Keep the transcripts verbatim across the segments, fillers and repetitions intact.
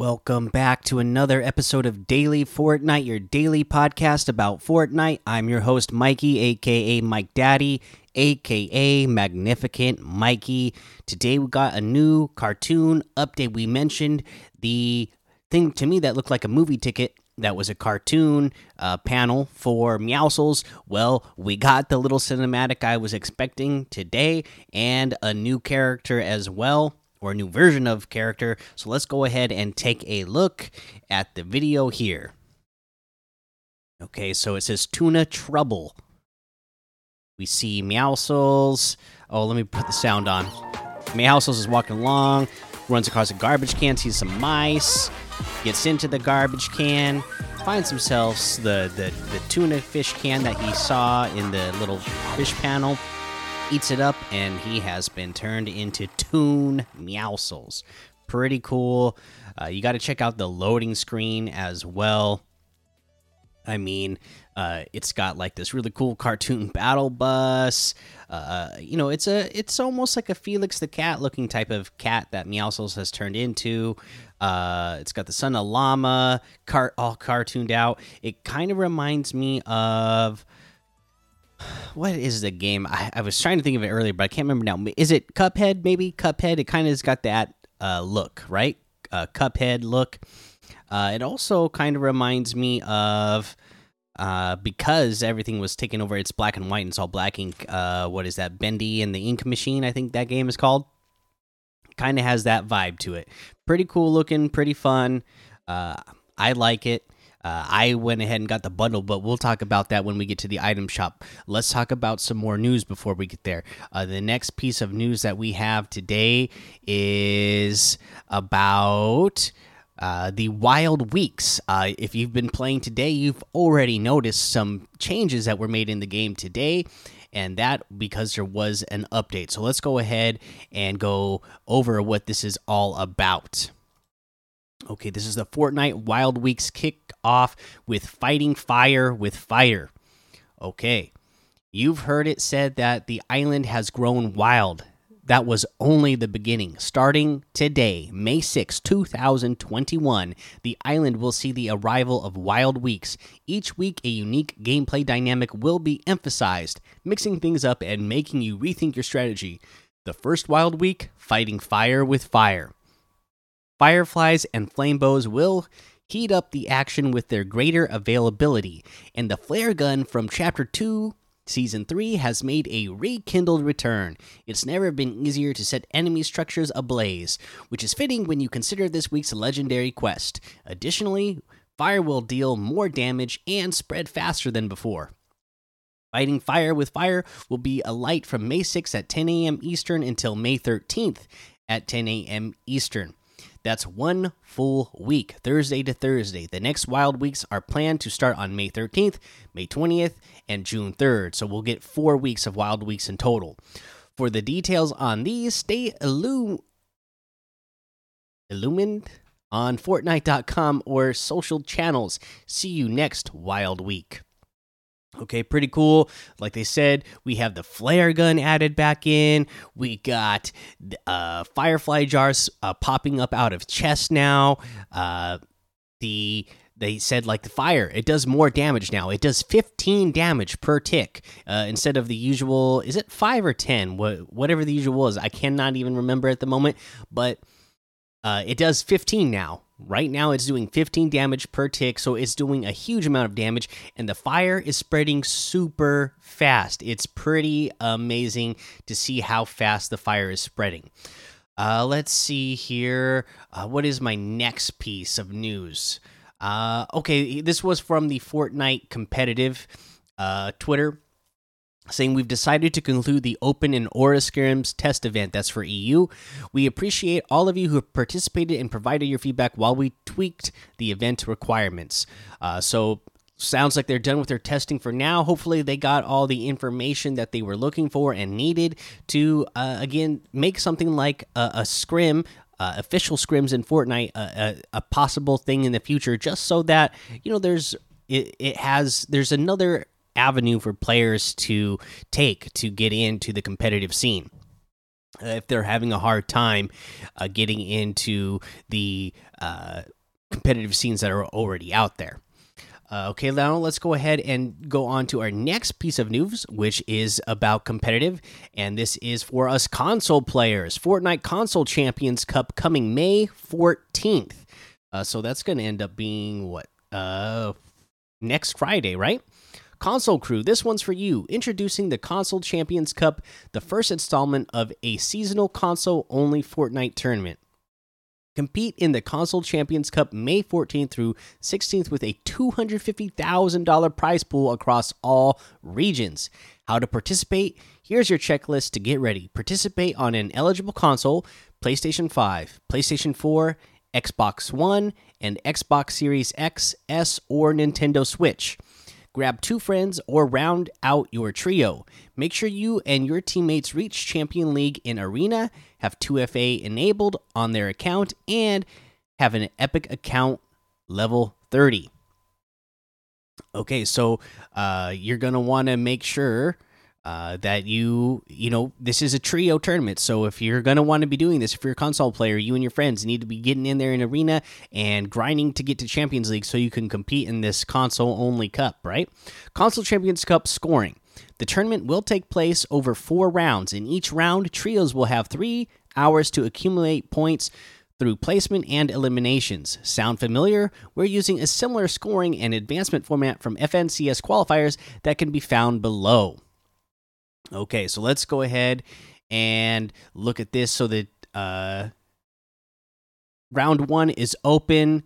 Welcome back to another episode of Daily Fortnite, your daily podcast about Fortnite. I'm your host, Mikey, aka Mike Daddy, aka Magnificent Mikey. Today we got a new cartoon update. We mentioned the thing to me that looked like a movie ticket. That was a cartoon uh, panel for Meowscles. Well, we got the little cinematic I was expecting today and a new character as well, or a new version of character. So let's go ahead and take a look at the video here. Okay, so it says Tuna Trouble. We see Meowscles. Oh, let me put the sound on. Meowscles is walking along, runs across a garbage can, sees some mice, gets into the garbage can, finds himself the, the, the tuna fish can that he saw in the little fish panel, eats it up, and he has been turned into Toon Meowscles. Pretty cool. Uh, you got to check out the loading screen as well. I mean, uh, it's got like this really cool cartoon battle bus. Uh, you know, it's a it's almost like a Felix the Cat looking type of cat that Meowscles has turned into. Uh, it's got the son of llama, car all cartooned out. It kind of reminds me of, what is the game? I, I was trying to think of it earlier, but I can't remember now. Is it Cuphead? Maybe Cuphead. It kind of has got that uh, look, right? Uh, Cuphead look. Uh, it also kind of reminds me of, uh, because everything was taken over, it's black and white and it's all black ink. Uh, what is that? Bendy and the Ink Machine, I think that game is called. Kind of has that vibe to it. Pretty cool looking, pretty fun. Uh, I like it. Uh, I went ahead and got the bundle, but we'll talk about that when we get to the item shop. Let's talk about some more news before we get there. Uh, the next piece of news that we have today is about uh, the Wild Weeks. Uh, if you've been playing today, you've already noticed some changes that were made in the game today, and that because there was an update. So let's go ahead and go over what this is all about. Okay, this is the Fortnite Wild Weeks kick off with Fighting Fire with Fire. Okay, you've heard it said that the island has grown wild. That was only the beginning. Starting today, May sixth, two thousand twenty-one, the island will see the arrival of Wild Weeks. Each week, a unique gameplay dynamic will be emphasized, mixing things up and making you rethink your strategy. The first Wild Week, Fighting Fire with Fire. Fireflies and flamebows will heat up the action with their greater availability, and the flare gun from Chapter two, Season three has made a rekindled return. It's never been easier to set enemy structures ablaze, which is fitting when you consider this week's legendary quest. Additionally, fire will deal more damage and spread faster than before. Fighting Fire with Fire will be a light from May sixth at ten A M Eastern until May thirteenth at ten A M Eastern. That's one full week, Thursday to Thursday. The next Wild Weeks are planned to start on May thirteenth, May twentieth, and June third. So we'll get four weeks of Wild Weeks in total. For the details on these, stay illu illumined on Fortnite dot com or social channels. See you next Wild Week. Okay, pretty cool. Like they said, we have the flare gun added back in. We got uh, firefly jars uh, popping up out of chests now. Uh, the they said like the fire, it does more damage now. It does fifteen damage per tick uh, instead of the usual. Is it five or ten? What whatever the usual is, I cannot even remember at the moment. But uh, it does fifteen now. Right now, it's doing fifteen damage per tick, so it's doing a huge amount of damage, and the fire is spreading super fast. It's pretty amazing to see how fast the fire is spreading. Uh, let's see here. Uh, what is my next piece of news? Uh, okay, this was from the Fortnite competitive uh, Twitter, saying we've decided to conclude the Open and Aura Scrims test event. That's for E U. We appreciate all of you who have participated and provided your feedback while we tweaked the event requirements. Uh, so sounds like they're done with their testing for now. Hopefully they got all the information that they were looking for and needed to, uh, again, make something like a, a scrim, uh, official scrims in Fortnite, uh, a, a possible thing in the future, just so that, you know, there's it, it has there's another avenue for players to take to get into the competitive scene. uh, if they're having a hard time uh, getting into the uh, competitive scenes that are already out there. Uh, okay, now let's go ahead and go on to our next piece of news, which is about competitive, and this is for us console players. Fortnite Console Champions Cup coming May fourteenth. Uh, so that's going to end up being what? Uh, next Friday, right? Console Crew, this one's for you. Introducing the Console Champions Cup, the first installment of a seasonal console-only Fortnite tournament. Compete in the Console Champions Cup May fourteenth through sixteenth with a two hundred fifty thousand dollar prize pool across all regions. How to participate? Here's your checklist to get ready. Participate on an eligible console: PlayStation five, PlayStation four, Xbox One, and Xbox Series X, S, or Nintendo Switch. Grab two friends or round out your trio. Make sure you and your teammates reach Champion League in Arena, have two F A enabled on their account, and have an Epic account level thirty. Okay, so uh, you're going to want to make sure uh, that you, you know, this is a trio tournament. So if you're going to want to be doing this, if you're a console player, you and your friends need to be getting in there in Arena and grinding to get to Champions League so you can compete in this console-only cup, right? Console Champions Cup scoring. The tournament will take place over four rounds. In each round, trios will have three hours to accumulate points through placement and eliminations. Sound familiar? We're using a similar scoring and advancement format from F N C S qualifiers that can be found below. Okay, so let's go ahead and look at this. So that uh, round one is open.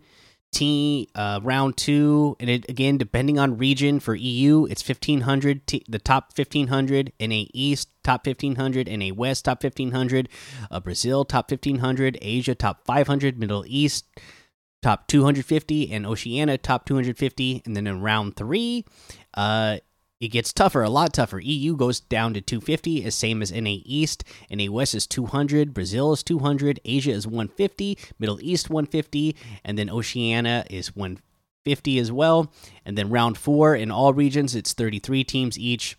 T uh, round two, and it, again, depending on region, for E U, it's fifteen hundred. T the top fifteen hundred. N A East, top fifteen hundred. N A West, top fifteen hundred. Uh, Brazil, top fifteen hundred. Asia, top five hundred. Middle East, top two hundred fifty. And Oceania, top two hundred fifty. And then in round three, uh, it gets tougher, a lot tougher. E U goes down to two fifty, as same as N A East. N A West is two hundred. Brazil is two hundred. Asia is one fifty. Middle East one fifty. And then Oceania is one fifty as well. And then round four, in all regions, it's thirty-three teams each.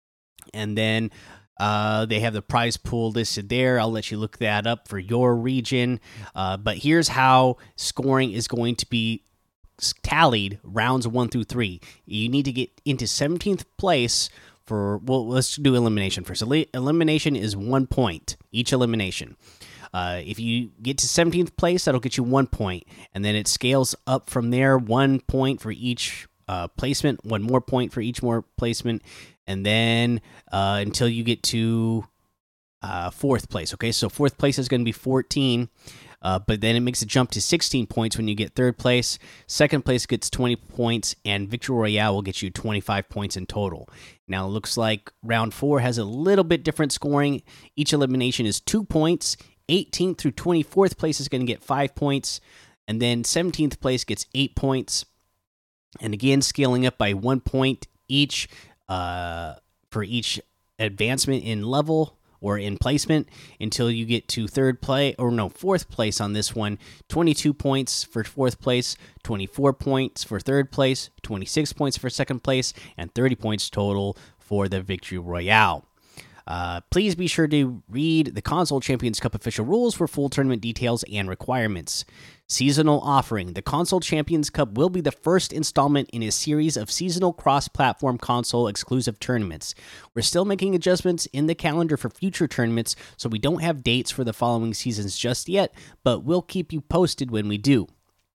And then uh, they have the prize pool listed there. I'll let you look that up for your region. Uh, but here's how scoring is going to be tallied rounds one through three. You need to get into seventeenth place for, well, let's do elimination first. Elimination is one point each elimination. Uh, if you get to seventeenth place, that'll get you one point, and then it scales up from there. One point for each uh, placement, one more point for each more placement, and then uh, until you get to uh, fourth place. Okay, so fourth place is going to be fourteen. Uh, but then it makes a jump to sixteen points when you get third place. Second place gets twenty points, and Victory Royale will get you twenty-five points in total. Now, it looks like round four has a little bit different scoring. Each elimination is two points. eighteenth through twenty-fourth place is going to get five points. And then seventeenth place gets eight points. And again, scaling up by one point each uh, for each advancement in level or in placement until you get to third place, or no, fourth place on this one. twenty-two points for fourth place, twenty-four points for third place, twenty-six points for second place, and thirty points total for the Victory Royale. Uh, please be sure to read the Console Champions Cup official rules for full tournament details and requirements. Seasonal offering. The Console Champions Cup will be the first installment in a series of seasonal cross-platform console exclusive tournaments. We're still making adjustments in the calendar for future tournaments, so we don't have dates for the following seasons just yet, but we'll keep you posted when we do.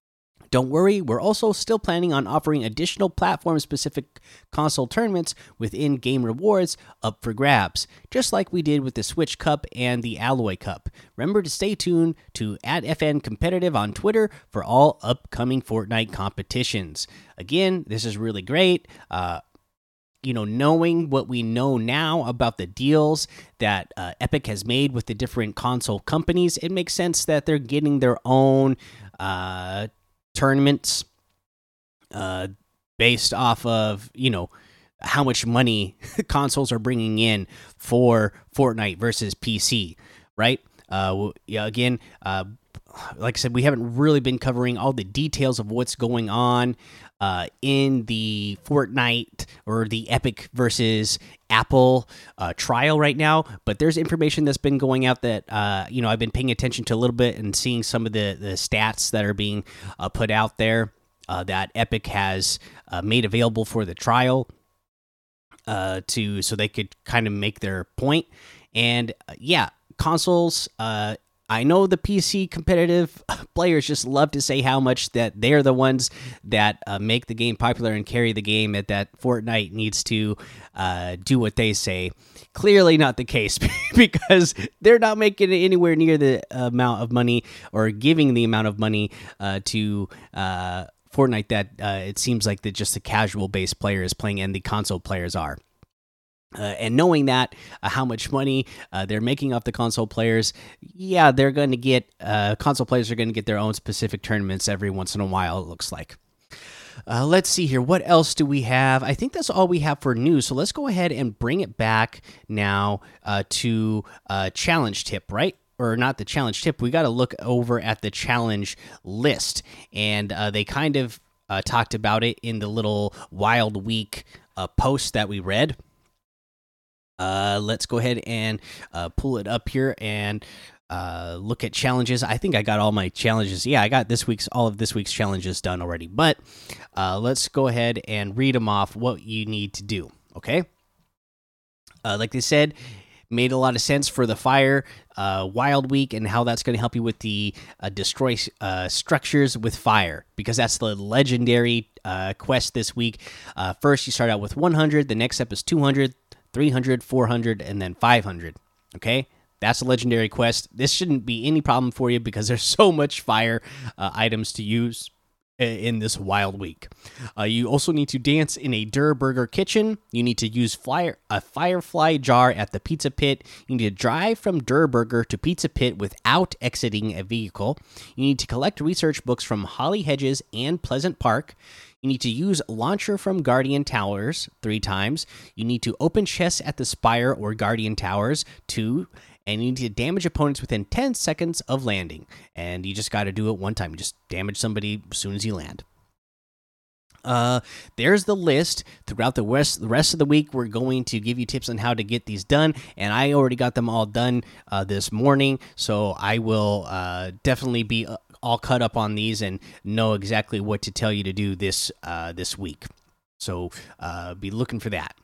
Don't worry, we're also still planning on offering additional platform-specific console tournaments with in-game rewards up for grabs, just like we did with the Switch Cup and the Alloy Cup. Remember to stay tuned to at F N Competitive on Twitter for all upcoming Fortnite competitions. Again, this is really great. Uh, you know, knowing what we know now about the deals that uh, Epic has made with the different console companies, it makes sense that they're getting their own uh tournaments uh based off of, you know, how much money consoles are bringing in for Fortnite versus P C, right? Uh yeah, again, uh like I said, we haven't really been covering all the details of what's going on uh, in the Fortnite or the Epic versus Apple uh, trial right now. But there's information that's been going out that uh, you know I've been paying attention to a little bit and seeing some of the the stats that are being uh, put out there uh, that Epic has uh, made available for the trial uh, to so they could kind of make their point. And uh, yeah, consoles. Uh, I know the P C competitive players just love to say how much that they're the ones that uh, make the game popular and carry the game, and that Fortnite needs to uh, do what they say. Clearly not the case because they're not making it anywhere near the amount of money or giving the amount of money uh, to uh, Fortnite that uh, it seems like that just the casual base player is playing and the console players are. Uh, and knowing that uh, how much money uh, they're making off the console players, yeah, they're going to get uh, console players are going to get their own specific tournaments every once in a while. It looks like. Uh, let's see here. What else do we have? I think that's all we have for news. So let's go ahead and bring it back now uh, to uh, challenge tip, right? Or not the challenge tip. We got to look over at the challenge list, and uh, they kind of uh, talked about it in the little Wild Week uh, post that we read. Uh, let's go ahead and uh, pull it up here and uh, look at challenges. I think I got all my challenges. Yeah, I got this week's all of this week's challenges done already. But uh, let's go ahead and read them off. What you need to do. Okay. Uh, like they said, made a lot of sense for the fire uh, Wild Week and how that's going to help you with the uh, destroy uh, structures with fire, because that's the legendary uh, quest this week. Uh, first, you start out with one hundred. The next step is two hundred. three hundred, four hundred, and then five hundred. Okay, that's a legendary quest. This shouldn't be any problem for you because there's so much fire uh, items to use in this Wild Week. Uh, you also need to dance in a Durr Burger kitchen. You need to use flyer, a Firefly jar at the Pizza Pit. You need to drive from Durr Burger to Pizza Pit without exiting a vehicle. You need to collect research books from Holly Hedges and Pleasant Park. You need to use Launcher from Guardian Towers three times. You need to open chests at the Spire or Guardian Towers two. And you need to damage opponents within ten seconds of landing. And you just got to do it one time. You just damage somebody as soon as you land. Uh, there's the list. Throughout the rest, the rest of the week, we're going to give you tips on how to get these done. And I already got them all done uh, this morning. So I will uh, definitely be uh, all cut up on these and know exactly what to tell you to do this uh, this week. So uh, be looking for that.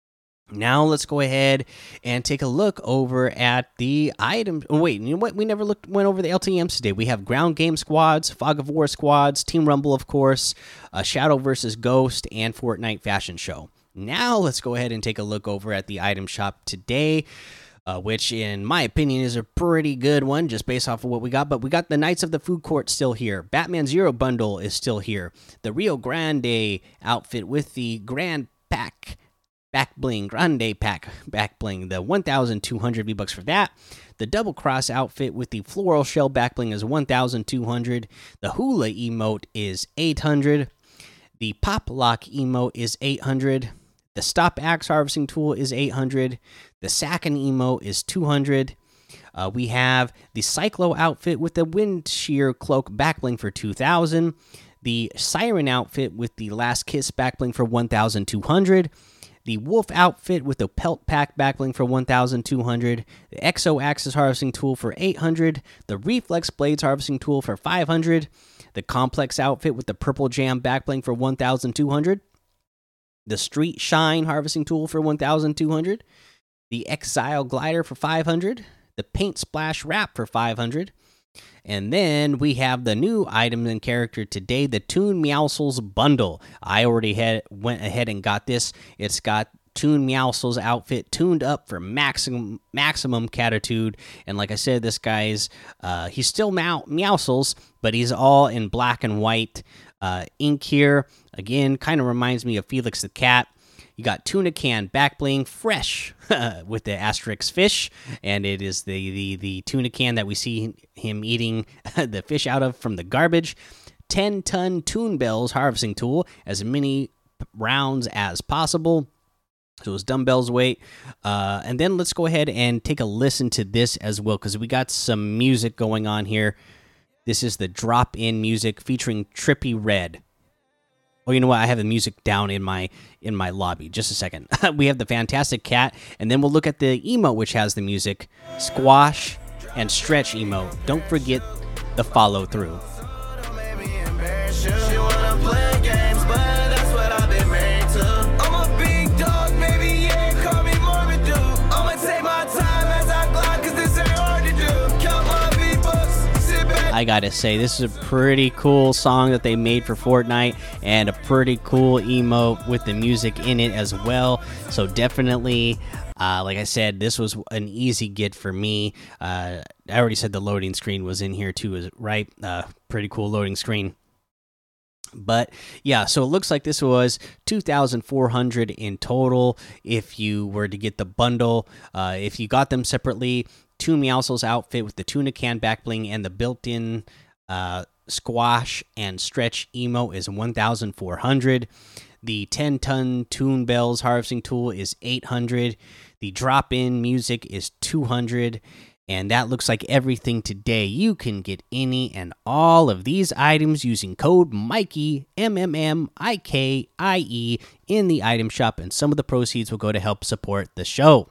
Now let's go ahead and take a look over at the items. Oh, wait, you know what? We never looked went over the L T Ms today. We have ground game squads, fog of war squads, Team Rumble, of course, uh, Shadow versus Ghost, and Fortnite Fashion Show. Now let's go ahead and take a look over at the item shop today, uh, which in my opinion is a pretty good one just based off of what we got. But we got the Knights of the Food Court still here. Batman Zero Bundle is still here. The Rio Grande outfit with the Grand Pack. Back bling grande pack back bling, the one thousand two hundred V bucks for that. The double cross outfit with the floral shell back bling is one thousand two hundred. The hula emote is eight hundred. The pop lock emote is eight hundred. The stop axe harvesting tool is eight hundred. The Sakin emote is two hundred. Uh, we have the Cyclo outfit with the wind shear cloak back bling for two thousand. The Siren outfit with the last kiss back bling for one thousand two hundred. The Wolf outfit with the Pelt Pack backbling for one thousand two hundred. The Exo Axis harvesting tool for eight hundred. The Reflex Blades harvesting tool for five hundred. The Complex outfit with the Purple Jam backbling for one thousand two hundred. The Street Shine harvesting tool for one thousand two hundred. The Exile Glider for five hundred. The Paint Splash Wrap for five hundred. And then we have the new item and character today, the Toon Meowscles bundle. I already had went ahead and got this. It's got Toon Meowscles outfit tuned up for maximum maximum catitude. And like I said, this guy's uh, he's still Meow Meowscles, but he's all in black and white uh, ink here. Again, kind of reminds me of Felix the Cat. You got Tuna Can back bling fresh with the asterisk fish, and it is the, the, the tuna can that we see him eating the fish out of from the garbage. ten ton Toon Bells harvesting tool, as many rounds as possible. So his dumbbells weight. Uh, and then let's go ahead and take a listen to this as well, because we got some music going on here. This is the drop-in music featuring Trippie Redd. Oh, you know what? I have the music down in my in my lobby. Just a second. We have the fantastic cat, and then we'll look at the emote, which has the music, squash and stretch emote. Don't forget the follow through. I gotta say, this is a pretty cool song that they made for Fortnite, and a pretty cool emote with the music in it as well. So definitely, uh, like I said, this was an easy get for me. Uh, I already said the loading screen was in here too, right? Uh, pretty cool loading screen. But yeah, so it looks like this was two thousand four hundred in total if you were to get the bundle. Uh, if you got them separately, Toon Meowscles outfit with the tuna can back bling and the built-in uh, squash and stretch emo is one thousand four hundred. The ten ton Toon Bells harvesting tool is eight hundred. The drop-in music is two hundred. And that looks like everything today. You can get any and all of these items using code Mikey, M M M I K I E, in the item shop, and some of the proceeds will go to help support the show.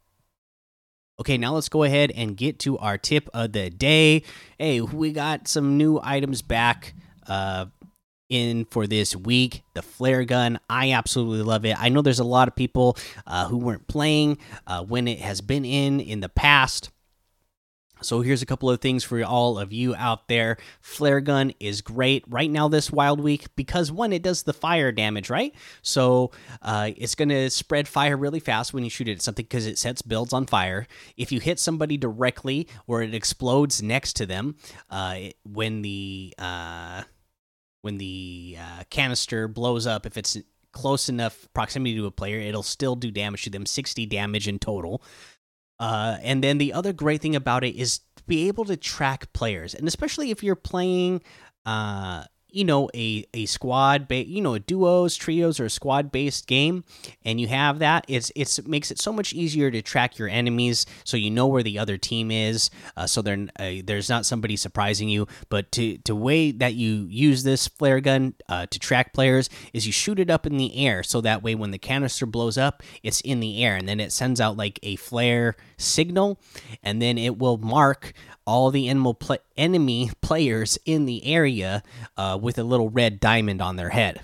Okay, now let's go ahead and get to our tip of the day. Hey, we got some new items back uh, in for this week. The flare gun, I absolutely love it. I know there's a lot of people uh, who weren't playing uh, when it has been in in the past. So here's a couple of things for all of you out there. Flare gun is great right now this wild week because, one, it does the fire damage, right? So uh, it's going to spread fire really fast when you shoot it at something because it sets builds on fire. If you hit somebody directly or it explodes next to them, uh, it, when the uh, when the uh, canister blows up, if it's close enough proximity to a player, it'll still do damage to them, sixty damage in total. Uh, and then the other great thing about it is to be able to track players, and especially if you're playing, uh, you know, a a squad, ba you know, duos, trios, or a squad based game, and you have that. It's it's it makes it so much easier to track your enemies, so you know where the other team is. Uh, so there uh, there's not somebody surprising you. But to to way that you use this flare gun uh, to track players is you shoot it up in the air, so that way when the canister blows up, it's in the air, and then it sends out like a flare signal, and then it will mark all the enemy players in the area uh, with a little red diamond on their head.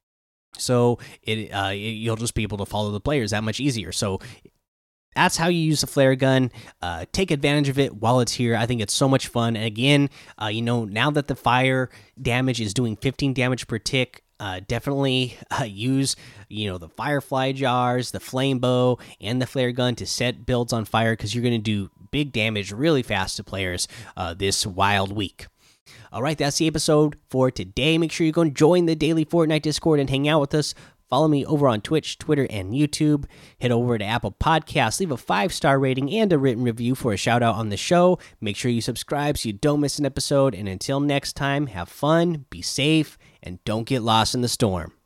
So it, uh, you'll just be able to follow the players that much easier. So that's how you use the flare gun. Uh, take advantage of it while it's here. I think it's so much fun. And again, uh, you know, now that the fire damage is doing fifteen damage per tick, Uh, definitely uh, use, you know, the firefly jars, the flame bow, and the flare gun to set builds on fire, because you're going to do big damage really fast to players uh, this wild week. All right, that's the episode for today. Make sure you go and join the Daily Fortnite Discord and hang out with us. Follow me over on Twitch, Twitter, and YouTube. Head over to Apple Podcasts, leave a five-star rating and a written review for a shout-out on the show. Make sure you subscribe so you don't miss an episode. And until next time, have fun, be safe, and don't get lost in the storm.